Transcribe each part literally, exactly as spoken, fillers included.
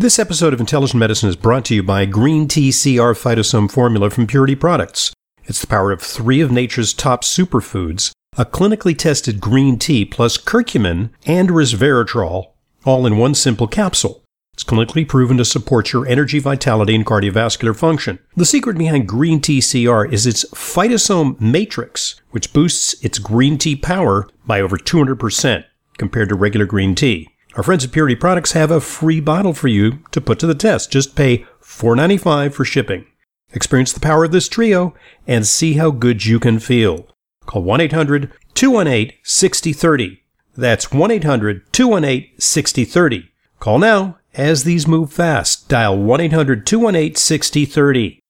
This episode of Intelligent Medicine is brought to you by Green T C R Phytosome Formula from Purity Products. It's the power of three of nature's top superfoods, a clinically tested green tea plus curcumin and resveratrol, all in one simple capsule. It's clinically proven to support your energy, vitality, and cardiovascular function. The secret behind Green T C R is its phytosome matrix, which boosts its green tea power by over two hundred percent compared to regular green tea. Our friends at Purity Products have a free bottle for you to put to the test. Just pay four dollars and ninety-five cents for shipping. Experience the power of this trio and see how good you can feel. Call one eight hundred two one eight six zero three zero. That's one eight hundred two one eight six zero three zero. Call now as these move fast. Dial one eight hundred two one eight six zero three zero.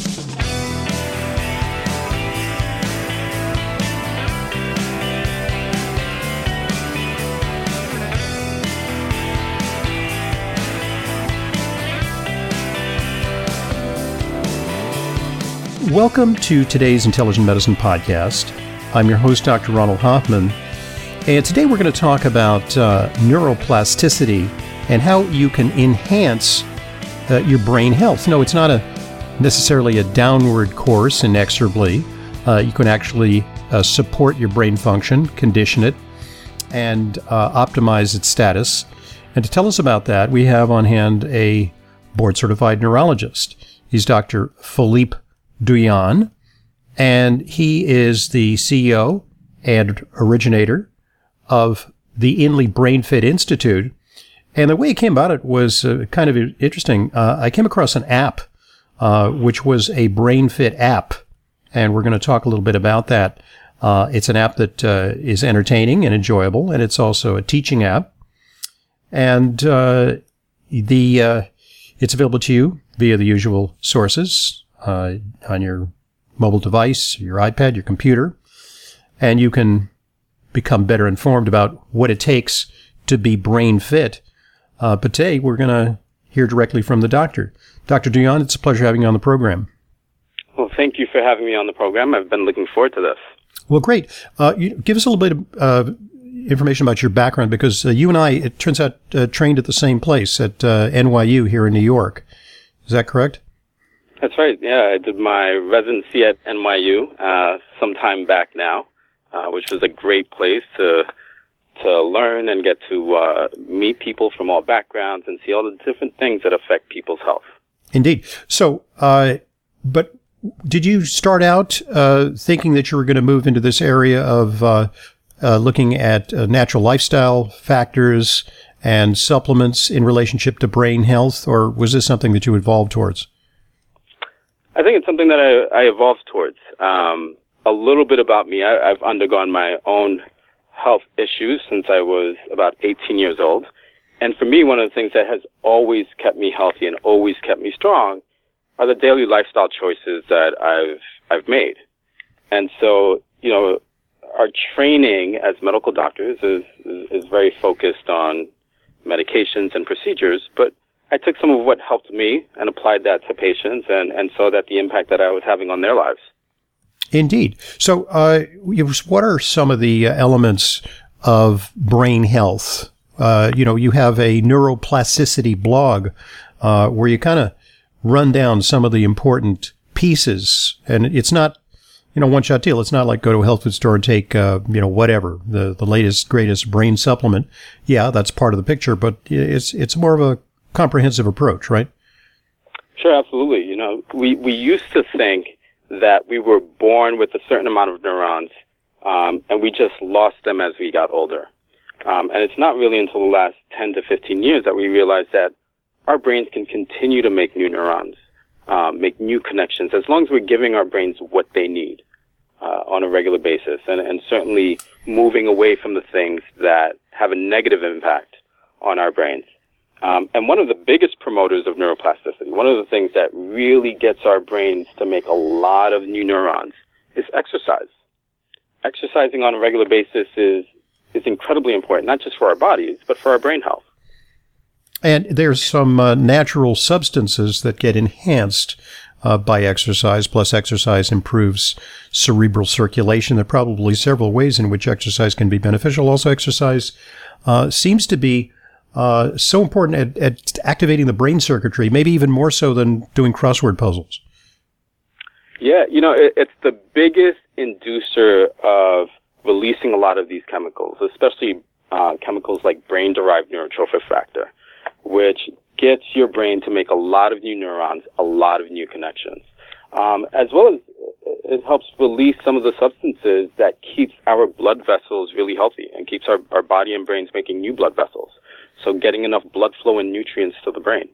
Welcome to today's Intelligent Medicine Podcast. I'm your host, Doctor Ronald Hoffman, and today we're going to talk about uh, neuroplasticity and how you can enhance uh, your brain health. No, it's not a necessarily a downward course inexorably. Uh, you can actually uh, support your brain function, condition it, and uh, optimize its status. And to tell us about that, we have on hand a board-certified neurologist. He's Doctor Philippe Douillon, and he is the C E O and originator of the Inley BrainFit Institute. And the way it came about it was uh, kind of interesting. Uh, I came across an app, uh, which was a BrainFit app, and we're going to talk a little bit about that. Uh, it's an app that uh, is entertaining and enjoyable, and it's also a teaching app. And uh, the uh, it's available to you via the usual sources. Uh, on your mobile device, your iPad, your computer, and you can become better informed about what it takes to be brain fit. Uh, but today, we're going to hear directly from the doctor. Doctor Douillon, it's a pleasure having you on the program. Well, thank you for having me on the program. I've been looking forward to this. Well, great. Uh, you, give us a little bit of uh, information about your background, because uh, you and I, it turns out, uh, trained at the same place at uh, N Y U here in New York. Is that correct? That's right. Yeah, I did my residency at N Y U uh, some time back now, uh, which was a great place to to learn and get to uh, meet people from all backgrounds and see all the different things that affect people's health. Indeed. So, uh, but did you start out uh, thinking that you were going to move into this area of uh, uh, looking at uh, natural lifestyle factors and supplements in relationship to brain health, or was this something that you evolved towards? I think it's something that I, I evolved towards. Um, a little bit about me. I, I've undergone my own health issues since I was about eighteen years old. And for me, one of the things that has always kept me healthy and always kept me strong are the daily lifestyle choices that I've I've made. And so, you know, our training as medical doctors is, is, is very focused on medications and procedures, but I took some of what helped me and applied that to patients and, and saw that the impact that I was having on their lives. Indeed. So uh, what are some of the elements of brain health? Uh, you know, you have a neuroplasticity blog uh, where you kind of run down some of the important pieces. And it's not, you know, one-shot deal. It's not like go to a health food store and take, uh, you know, whatever, the, the latest, greatest brain supplement. Yeah, that's part of the picture, but it's it's more of a comprehensive approach, right? Sure, absolutely. You know, we, we used to think that we were born with a certain amount of neurons, um, and we just lost them as we got older. Um, and it's not really until the last ten to fifteen years that we realized that our brains can continue to make new neurons, um, make new connections, as long as we're giving our brains what they need uh, on a regular basis, and, and certainly moving away from the things that have a negative impact on our brains. Um, and one of the biggest promoters of neuroplasticity, one of the things that really gets our brains to make a lot of new neurons is exercise. Exercising on a regular basis is, is incredibly important, not just for our bodies, but for our brain health. And there's some uh, natural substances that get enhanced uh, by exercise, plus exercise improves cerebral circulation. There are probably several ways in which exercise can be beneficial. Also, exercise uh, seems to be uh, so important at, at activating the brain circuitry, maybe even more so than doing crossword puzzles. Yeah, you know, it, it's the biggest inducer of releasing a lot of these chemicals, especially uh, chemicals like brain-derived neurotrophic factor, which gets your brain to make a lot of new neurons, a lot of new connections, um, as well as it helps release some of the substances that keeps our blood vessels really healthy and keeps our, our body and brains making new blood vessels. So getting enough blood flow and nutrients to the brain.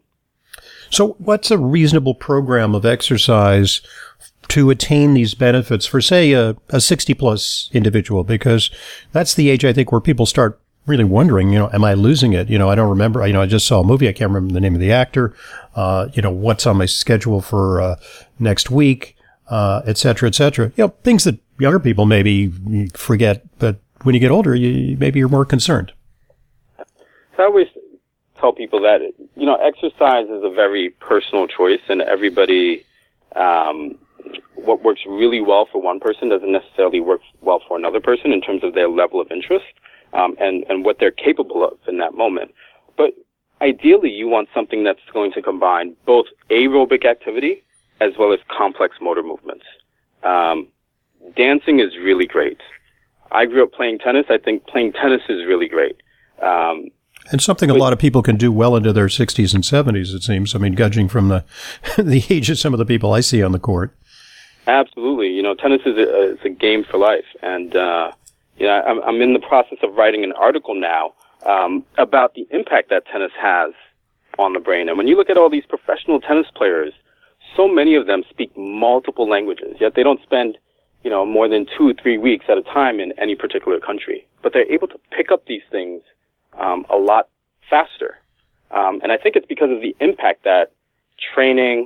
So what's a reasonable program of exercise to attain these benefits for, say, a, a sixty-plus individual? Because that's the age, I think, where people start really wondering, you know, am I losing it? You know, I don't remember, you know, I just saw a movie. I can't remember the name of the actor. Uh, you know, what's on my schedule for uh, next week, uh, et cetera, et cetera. You know, things that younger people maybe forget, but when you get older, you, maybe you're more concerned. So I always tell people that, you know, exercise is a very personal choice, and everybody, um, what works really well for one person doesn't necessarily work well for another person in terms of their level of interest. Um, and, and what they're capable of in that moment. But ideally, you want something that's going to combine both aerobic activity as well as complex motor movements. Um, dancing is really great. I grew up playing tennis. I think playing tennis is really great. Um, and something but, a lot of people can do well into their sixties and seventies, it seems. I mean, judging from the the age of some of the people I see on the court. Absolutely. You know, tennis is a, is a game for life. And, uh, You know, I'm, I'm in the process of writing an article now um, about the impact that tennis has on the brain. And when you look at all these professional tennis players, so many of them speak multiple languages, yet they don't spend, you know, more than two or three weeks at a time in any particular country. But they're able to pick up these things um, a lot faster. Um, and I think it's because of the impact that training,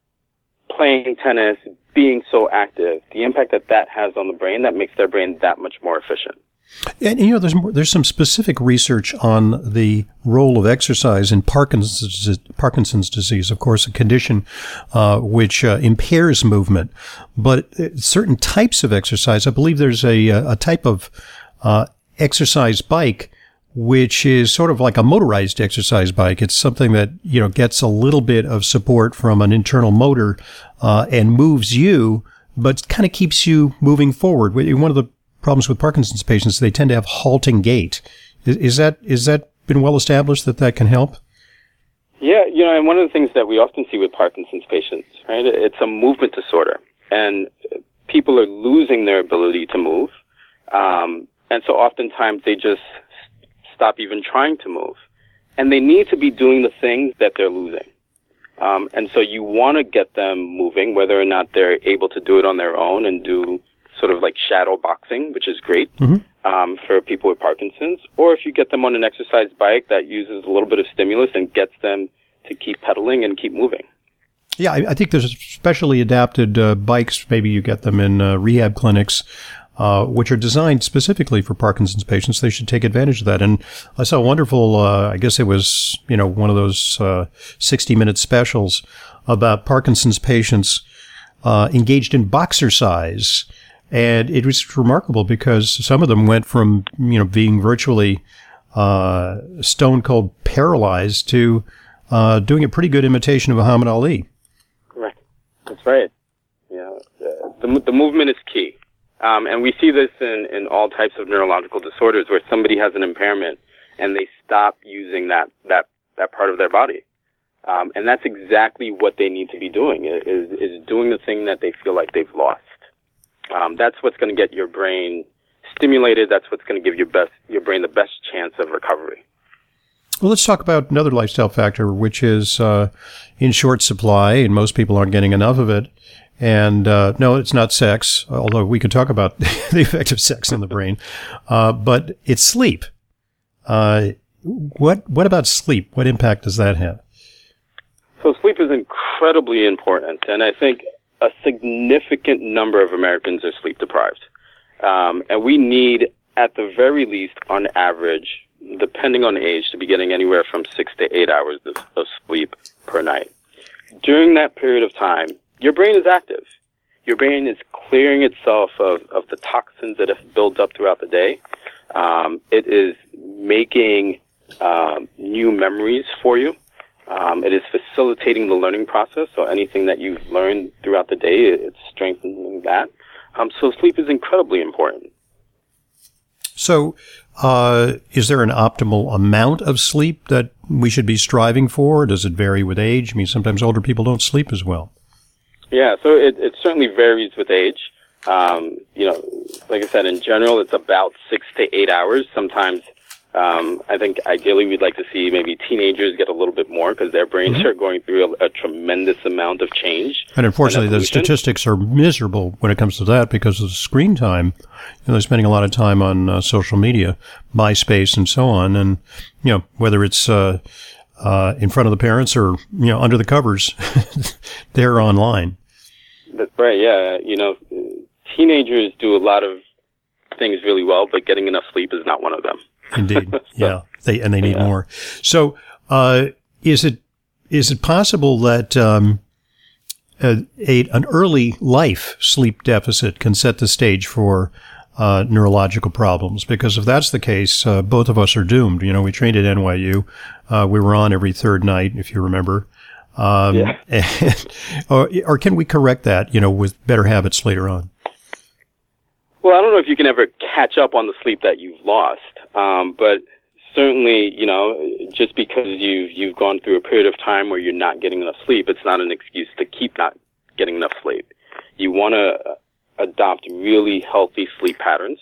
playing tennis, being so active, the impact that that has on the brain that makes their brain that much more efficient. And, you know, there's more, there's some specific research on the role of exercise in Parkinson's, Parkinson's disease, of course, a condition uh, which uh, impairs movement. But certain types of exercise, I believe there's a, a type of uh, exercise bike which is sort of like a motorized exercise bike. It's something that, you know, gets a little bit of support from an internal motor uh, and moves you, but kind of keeps you moving forward. One of the problems with Parkinson's patients, they tend to have halting gait. Is, is that is that been well established that that can help? Yeah, you know, and one of the things that we often see with Parkinson's patients, right, it's a movement disorder, and people are losing their ability to move, um, and so oftentimes they just stop even trying to move. And they need to be doing the things that they're losing. Um, and so you want to get them moving, whether or not they're able to do it on their own and do sort of like shadow boxing, which is great mm-hmm. um, for people with Parkinson's, or if you get them on an exercise bike that uses a little bit of stimulus and gets them to keep pedaling and keep moving. Yeah, I, I think there's specially adapted uh, bikes. Maybe you get them in uh, rehab clinics, Uh, which are designed specifically for Parkinson's patients. They should take advantage of that. And I saw a wonderful, uh, I guess it was, you know, one of those uh, sixty-minute specials about Parkinson's patients uh, engaged in boxercise. And it was remarkable because some of them went from, you know, being virtually uh, stone cold paralyzed to uh, doing a pretty good imitation of Muhammad Ali. Right. That's right. Yeah. The, the movement is key. Um, and we see this in, in all types of neurological disorders where somebody has an impairment and they stop using that, that, that part of their body. Um, and that's exactly what they need to be doing, is, is doing the thing that they feel like they've lost. Um, that's what's going to get your brain stimulated. That's what's going to give your best, your brain the best chance of recovery. Well, let's talk about another lifestyle factor, which is uh, in short supply, and most people aren't getting enough of it. And uh, no, it's not sex, although we could talk about the effect of sex in the brain. Uh, but it's sleep. Uh, what what about sleep? What impact does that have? So sleep is incredibly important, and I think a significant number of Americans are sleep deprived. Um, and we need, at the very least, on average, depending on age, to be getting anywhere from six to eight hours of, of sleep per night. During that period of time, your brain is active. Your brain is clearing itself of, of the toxins that have built up throughout the day. Um, it is making um, new memories for you. Um, it is facilitating the learning process. So anything that you've learned throughout the day, it's strengthening that. Um, so sleep is incredibly important. So, uh, is there an optimal amount of sleep that we should be striving for? Does it vary with age? I mean, sometimes older people don't sleep as well. Yeah, so it, it certainly varies with age. Um, you know, like I said, in general, it's about six to eight hours. Sometimes, um, I think ideally we'd like to see maybe teenagers get a little bit more because their brains mm-hmm. are going through a, a tremendous amount of change. And unfortunately, and the statistics are miserable when it comes to that because of the screen time. You know, they're spending a lot of time on uh, social media, MySpace, and so on. And, you know, whether it's uh, uh, in front of the parents or, you know, under the covers, they're online. That's right, yeah. You know, teenagers do a lot of things really well, but getting enough sleep is not one of them. Indeed, so, yeah. They and they need yeah. more. So, uh, is it is it possible that um, a, a, an early life sleep deficit can set the stage for uh, neurological problems? Because if that's the case, uh, both of us are doomed. You know, we trained at N Y U. Uh, we were on every third night, if you remember. Um, yeah. and, or, or can we correct that, you know, with better habits later on? Well, I don't know if you can ever catch up on the sleep that you've lost, um, but certainly, you know, just because you've you've gone through a period of time where you're not getting enough sleep, it's not an excuse to keep not getting enough sleep. You want to adopt really healthy sleep patterns.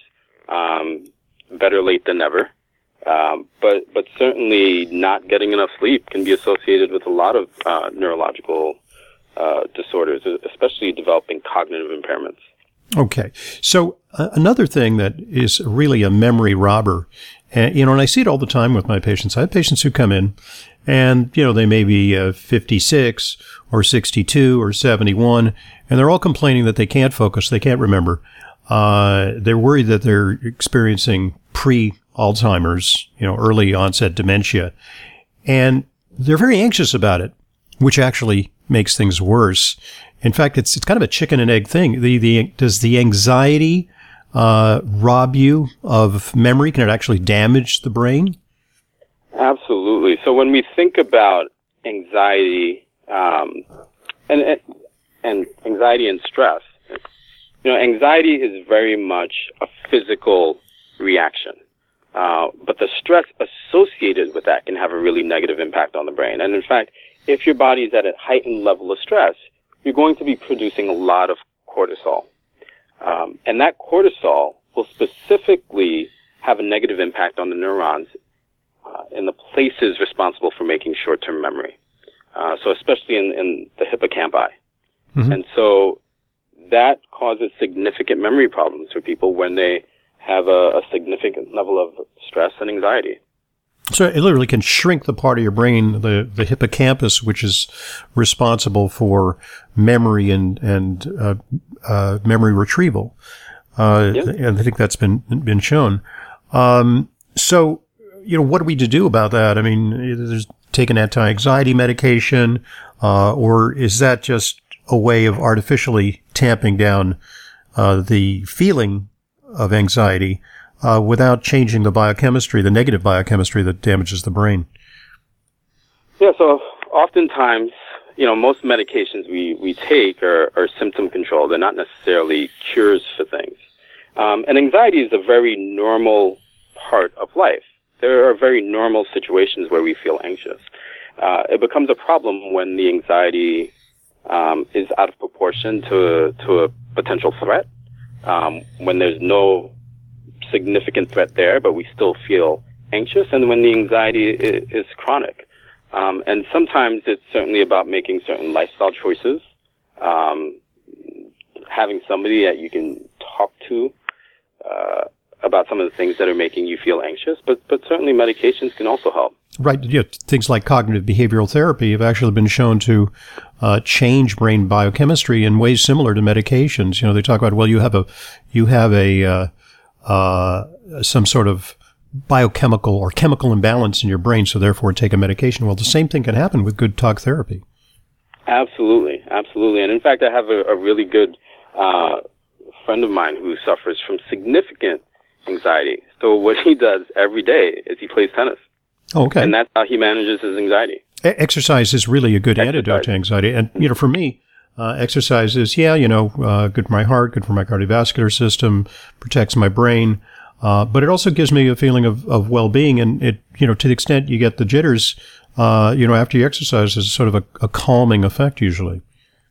Um, better late than never. Um, but but certainly not getting enough sleep can be associated with a lot of uh, neurological uh, disorders, especially developing cognitive impairments. Okay. So uh, another thing that is really a memory robber, and, you know, and I see it all the time with my patients. I have patients who come in and, you know, they may be uh, fifty-six or sixty-two or seventy-one, and they're all complaining that they can't focus, they can't remember. Uh, they're worried that they're experiencing pre-Alzheimer's, you know, early onset dementia, and they're very anxious about it, which actually makes things worse. In fact, it's it's kind of a chicken and egg thing. The the does the anxiety uh, rob you of memory? Can it actually damage the brain? Absolutely. So when we think about anxiety um, and and anxiety and stress, you know, anxiety is very much a physical reaction, uh, but the stress associated with that can have a really negative impact on the brain. And in fact, if your body is at a heightened level of stress, you're going to be producing a lot of cortisol. Um, and that cortisol will specifically have a negative impact on the neurons uh, in the places responsible for making short-term memory. Uh, so especially in, in the hippocampi. Mm-hmm. And so that causes significant memory problems for people when they have a, a significant level of stress and anxiety. So it literally can shrink the part of your brain, the, the hippocampus, which is responsible for memory and and uh, uh, memory retrieval. Uh, yeah. And I think that's been been shown. Um, so, you know, what are we to do about that? I mean, there's taking anti-anxiety medication, uh, or is that just a way of artificially tamping down uh, the feeling of anxiety? Uh, without changing the biochemistry, the negative biochemistry that damages the brain? Yeah, so oftentimes, you know, most medications we, we take are, are symptom control. They're not necessarily cures for things. Um, and anxiety is a very normal part of life. There are very normal situations where we feel anxious. Uh, it becomes a problem when the anxiety um, is out of proportion to, to a potential threat, um, when there's no significant threat there, but we still feel anxious, and when the anxiety is, is chronic. Um, and sometimes it's certainly about making certain lifestyle choices, um, having somebody that you can talk to uh, about some of the things that are making you feel anxious, but, but certainly medications can also help. Right. Yeah, things like cognitive behavioral therapy have actually been shown to uh, change brain biochemistry in ways similar to medications. You know, they talk about, well, you have a, you have a, uh, Uh, some sort of biochemical or chemical imbalance in your brain, so therefore take a medication. Well, the same thing can happen with good talk therapy. Absolutely, absolutely. And in fact, I have a, a really good uh, friend of mine who suffers from significant anxiety. So what he does every day is he plays tennis. Oh, okay. And that's how he manages his anxiety. E- exercise is really a good Exercise. antidote to anxiety. And, you know, for me, uh, exercise is, yeah, you know, uh, good for my heart, good for my cardiovascular system, protects my brain. Uh, but it also gives me a feeling of, of well-being. And it, you know, to the extent you get the jitters, uh, you know, after you exercise, there's sort of a, a calming effect usually.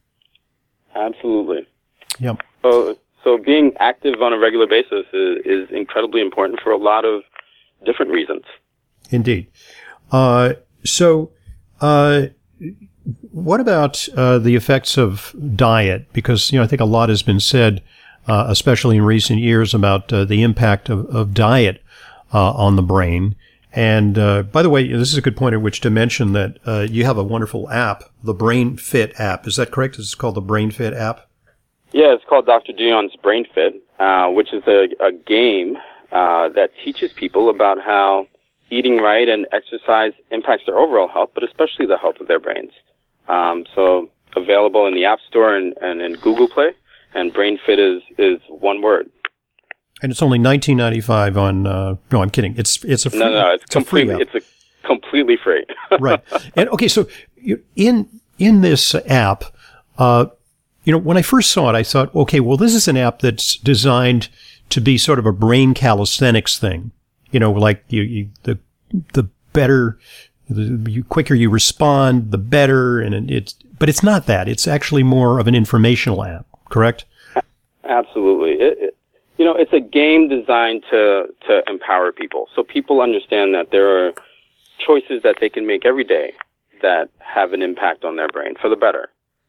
Absolutely. Yep. So, so being active on a regular basis is, is incredibly important for a lot of different reasons. Indeed. Uh, so, uh, what about uh, the effects of diet? Because, you know, I think a lot has been said, uh, especially in recent years, about uh, the impact of, of diet uh, on the brain. And uh, by the way, this is a good point at which to mention that uh, you have a wonderful app, the BrainFit app. Is that correct? It's called the BrainFit app? Yeah, it's called Doctor Dion's BrainFit, uh, which is a, a game uh, that teaches people about how eating right and exercise impacts their overall health, but especially the health of their brains. Um, so available in the App Store and, and in Google Play, and BrainFit is, is one word. And it's only nineteen ninety-five on. Uh, no, I'm kidding. It's it's a free, no, no, it's, it's completely a free app. it's a completely free. Right. And okay, so you, in in this app, uh, you know, when I first saw it, I thought, okay, well, this is an app that's designed to be sort of a brain calisthenics thing. You know, like you, you the the better, the you, quicker you respond, the better, and it's. But it's not that. It's actually more of an informational app. Correct? Absolutely. It, it, You know, it's a game designed to, to empower people. So people understand that there are choices that they can make every day that have an impact on their brain for the better.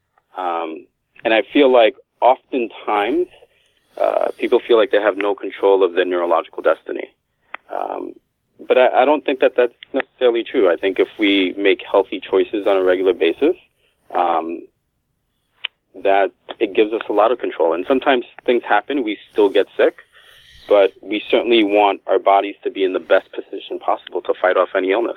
Um, and I feel like oftentimes uh, people feel like they have no control of their neurological destiny. Um, but I, I don't think that that's necessarily true. I think if we make healthy choices on a regular basis, um, that it gives us a lot of control. And sometimes things happen, we still get sick, but we certainly want our bodies to be in the best position possible to fight off any illness.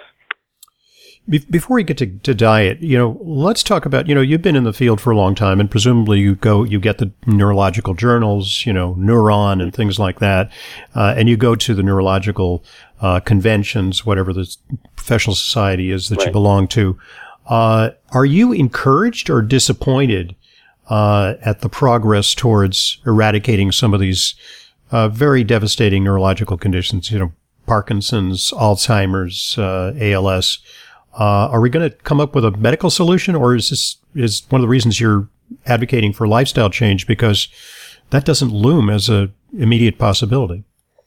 Before we get to, to diet, you know, let's talk about, you know, you've been in the field for a long time, and presumably you go, you get the neurological journals, you know, Neuron and things like that, uh, and you go to the neurological uh, conventions, whatever the professional society is that right. you belong to. Uh, are you encouraged or disappointed uh, at the progress towards eradicating some of these uh, very devastating neurological conditions, you know, Parkinson's, Alzheimer's, uh, A L S? Uh, are we going to come up with a medical solution, or is this is one of the reasons you're advocating for lifestyle change, because that doesn't loom as a immediate possibility?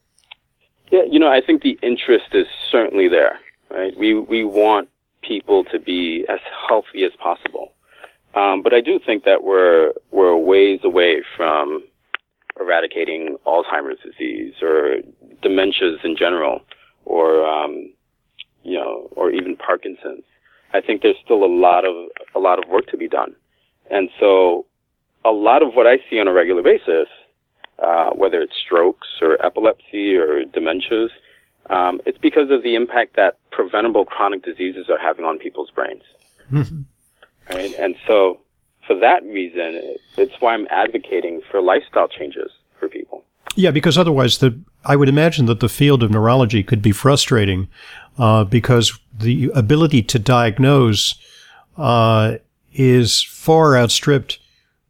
Yeah, you know, I think the interest is certainly there, right? We we want people to be as healthy as possible, um, but I do think that we're we're a ways away from eradicating Alzheimer's disease or dementias in general, or um, you know, or even Parkinson's. I think there's still a lot of a lot of work to be done, and so a lot of what I see on a regular basis, uh, whether it's strokes or epilepsy or dementias, um, it's because of the impact that preventable chronic diseases are having on people's brains. Mm-hmm. Right, and so for that reason, it's why I'm advocating for lifestyle changes for people. Yeah, because otherwise, the I would imagine that the field of neurology could be frustrating uh, because the ability to diagnose uh, is far outstripped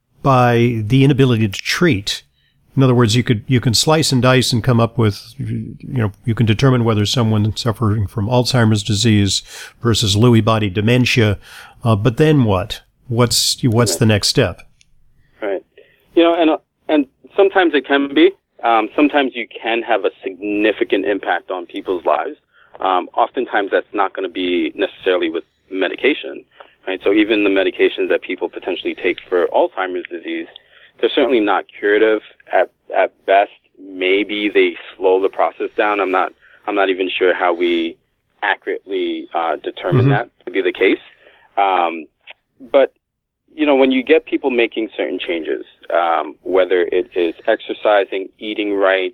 by the inability to treat. In other words, you could you can slice and dice and come up with, you know, you can determine whether someone suffering from Alzheimer's disease versus Lewy body dementia, uh, but then what? What's what's right. the next step? Right. You know, and and sometimes it can be. Um, sometimes you can have a significant impact on people's lives. Um, oftentimes that's not going to be necessarily with medication, right? So even the medications that people potentially take for Alzheimer's disease, they're certainly not curative. At at best, maybe they slow the process down. I'm not I'm not even sure how we accurately uh, determine mm-hmm. that to be the case. Um, but you know, when you get people making certain changes, um, whether it is exercising, eating right,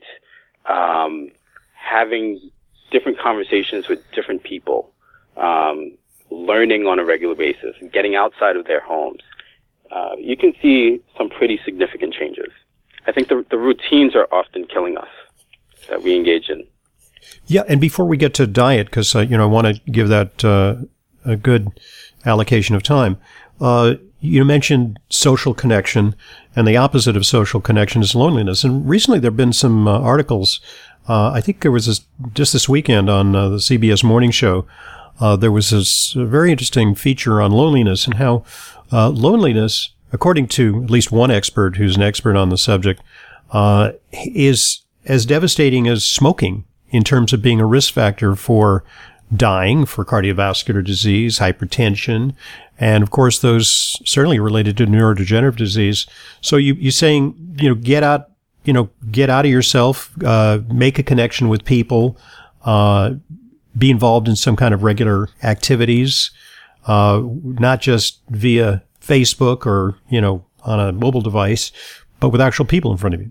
um, having different conversations with different people, um, learning on a regular basis, getting outside of their homes, uh, you can see some pretty significant changes. I think the, the routines are often killing us that we engage in. Yeah, and before we get to diet, because uh, you know I want to give that uh, a good allocation of time. Uh, you mentioned social connection, and the opposite of social connection is loneliness. And recently, there have been some uh, articles. Uh, I think there was this, just this weekend on uh, the C B S Morning Show. Uh, there was this very interesting feature on loneliness and how uh, loneliness, according to at least one expert who's an expert on the subject, uh, is as devastating as smoking in terms of being a risk factor for dying, for cardiovascular disease, hypertension, and of course those certainly related to neurodegenerative disease. So you, you're saying, you know, get out, you know, get out of yourself, uh, make a connection with people, uh, be involved in some kind of regular activities, uh, not just via Facebook or, you know, on a mobile device, but with actual people in front of you.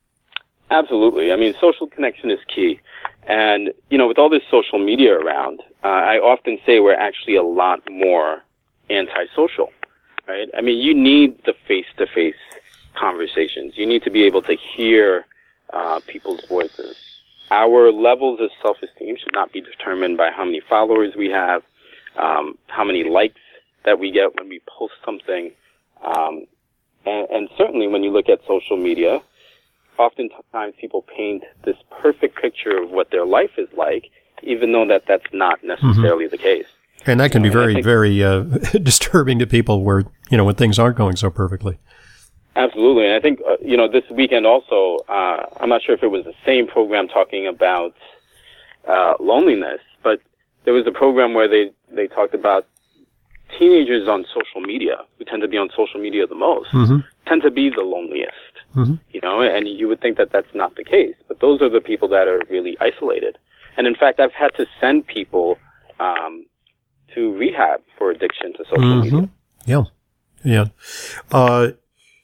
Absolutely. I mean, social connection is key. And, you know, with all this social media around, uh, I often say we're actually a lot more antisocial, right? I mean, you need the face-to-face conversations. You need to be able to hear uh, people's voices. Our levels of self-esteem should not be determined by how many followers we have, um, how many likes that we get when we post something. Um, and, and certainly when you look at social media, oftentimes people paint this perfect picture of what their life is like, even though that that's not necessarily mm-hmm. the case. And that can you be know, very, think, very uh, disturbing to people where, you know, when things aren't going so perfectly. Absolutely. And I think, uh, you know, this weekend also, uh, I'm not sure if it was the same program talking about uh, loneliness, but there was a program where they, they talked about teenagers on social media, who tend to be on social media the most, mm-hmm. tend to be the loneliest. Mm-hmm. You know, and you would think that that's not the case, but those are the people that are really isolated. And in fact, I've had to send people um, to rehab for addiction to social mm-hmm. media. Yeah, yeah. Uh,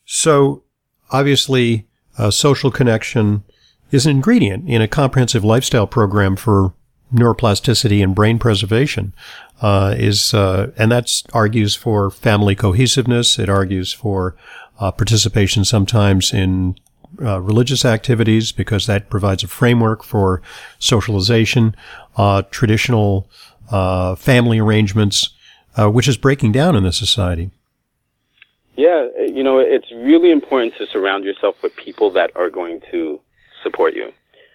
so obviously, uh, social connection is an ingredient in a comprehensive lifestyle program for neuroplasticity and brain preservation. Uh, is uh, and that argues for family cohesiveness. It argues for Uh, participation sometimes in uh, religious activities because that provides a framework for socialization, uh, traditional uh, family arrangements, uh, which is breaking down in this society. Yeah, you know, it's really important to surround yourself with people that are going to support you.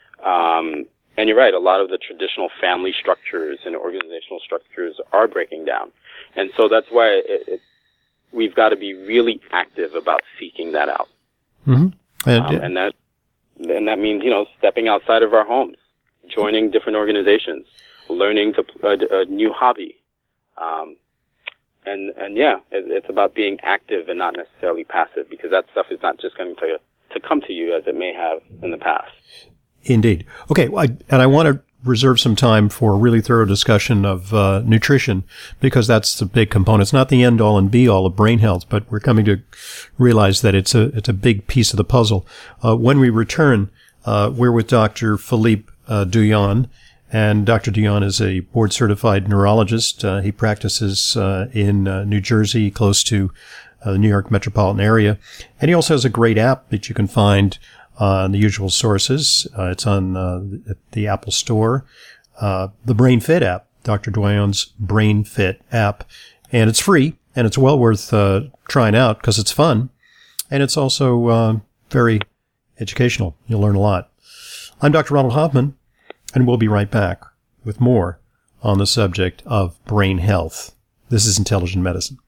Um, and you're right, a lot of the traditional family structures and organizational structures are breaking down. And so that's why it, it we've got to be really active about seeking that out. Mm-hmm. And, um, and that and that means, you know, stepping outside of our homes, joining different organizations, learning to a, a new hobby. Um, and, and yeah, it, it's about being active and not necessarily passive, because that stuff is not just going to, to come to you as it may have in the past. Indeed. Okay. Well, I, and I want to reserve some time for a really thorough discussion of uh, nutrition, because that's the big component. It's not the end all and be all of brain health, but we're coming to realize that it's a it's a big piece of the puzzle. Uh, when we return, uh, we're with Doctor Philippe uh, Douillon, and Doctor Douillon is a board-certified neurologist. Uh, he practices uh, in uh, New Jersey, close to uh, the New York metropolitan area, and he also has a great app that you can find on the usual sources. Uh, it's on uh, the Apple Store. Uh, the BrainFit app, Doctor Douillon's BrainFit app. And it's free, and it's well worth uh, trying out because it's fun. And it's also uh, very educational. You'll learn a lot. I'm Doctor Ronald Hoffman, and we'll be right back with more on the subject of brain health. This is Intelligent Medicine.